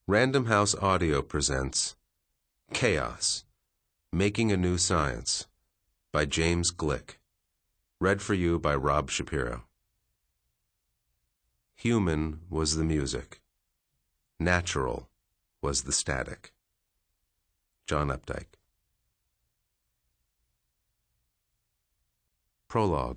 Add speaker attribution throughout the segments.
Speaker 1: Random House Audio presents Chaos, Making a New Science by James Glick. Read for you by Rob Shapiro. Human was the music. Natural was the static. John Updike. Prologue.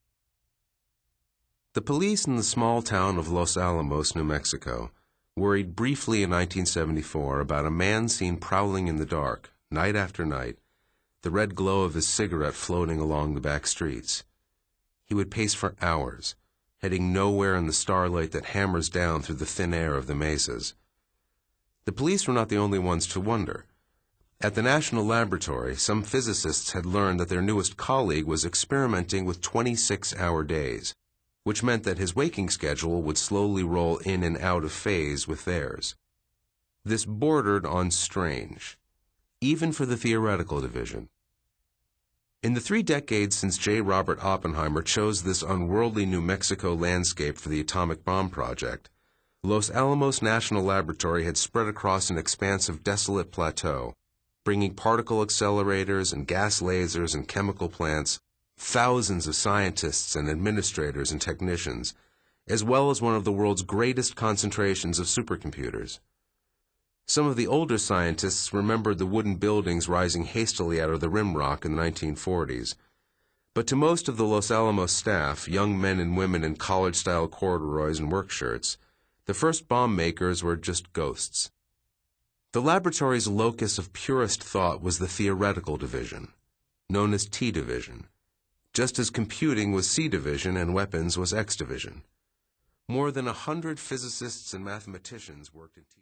Speaker 1: The police in the small town of Los Alamos, New Mexico, worried briefly in 1974 about a man seen prowling in the dark, night after night, the red glow of his cigarette floating along the back streets. He would pace for hours, heading nowhere in the starlight that hammers down through the thin air of the mesas. The police were not the only ones to wonder. At the National Laboratory, some physicists had learned that their newest colleague was experimenting with 26-hour days, which meant that his waking schedule would slowly roll in and out of phase with theirs. This bordered on strange, even for the theoretical division. In the 3 decades since J. Robert Oppenheimer chose this unworldly New Mexico landscape for the atomic bomb project, Los Alamos National Laboratory had spread across an expansive desolate plateau, bringing particle accelerators and gas lasers and chemical plants, thousands of scientists and administrators and technicians, as well as one of the world's greatest concentrations of supercomputers. Some of the older scientists remembered the wooden buildings rising hastily out of the rim rock in the 1940s. But to most of the Los Alamos staff, young men and women in college-style corduroys and work shirts, the first bomb makers were just ghosts. The laboratory's locus of purest thought was the theoretical division, known as T division, just as computing was C division and weapons was X division. More than 100 physicists and mathematicians worked in T.